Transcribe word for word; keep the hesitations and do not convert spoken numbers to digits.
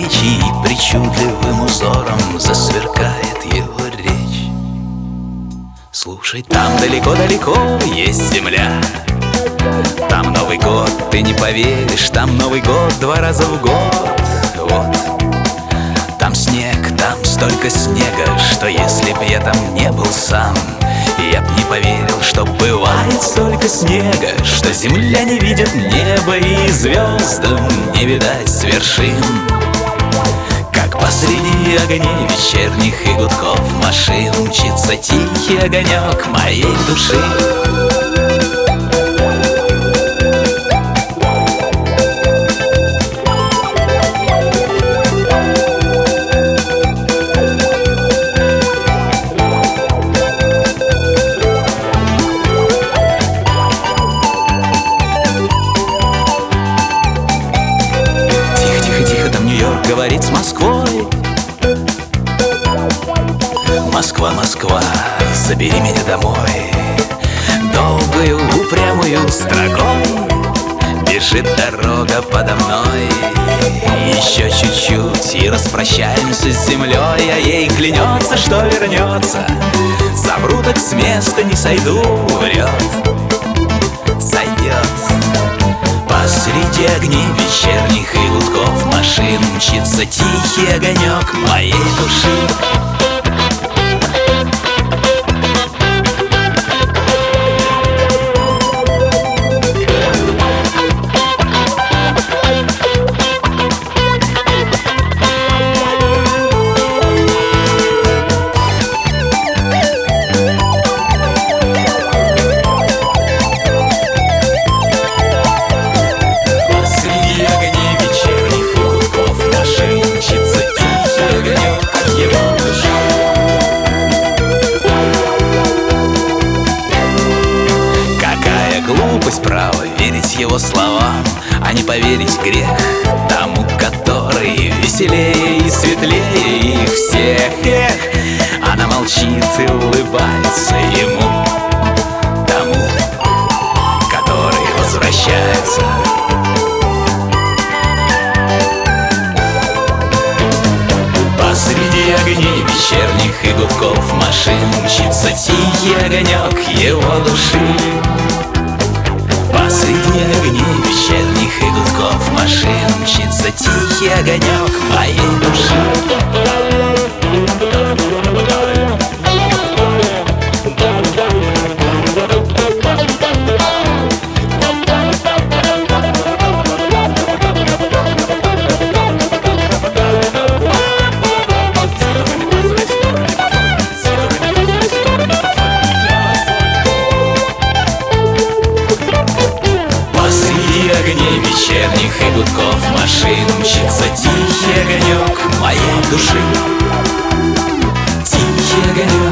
встречи, и причудливым узором засверкает его речь. Слушай, там далеко-далеко есть земля, там Новый год, ты не поверишь, там Новый год два раза в год. Вот, там снег, там столько снега, что если б я там не был сам, я б не поверил, что бывает столько снега, что земля не видит неба и звездам не видать с вершин. Как посреди огней вечерних и гудков машин мчится тихий огонек моей души. Говорит с Москвой. Москва, Москва, забери меня домой. Долгую упрямую строкой бежит дорога подо мной. Еще чуть-чуть и распрощаемся с землей, а ей клянется, что вернется. Совру, так с места не сойду, врет, сойдет. Посреди огней вечерних и гудков машин мчится тихий огонек моей души. Право верить его словам, а не поверить грех тому, который веселее и светлее их всех. Эх, она молчит и улыбается ему, тому, который возвращается. Посреди огней вечерних и гудков машин мчится тихий огонек его души. Посреди огней вечерних и гудков машин мчится тихий огонек моей души. Огней вечерних и гудков машин мчится тихий огонек моей души. Тихий огонек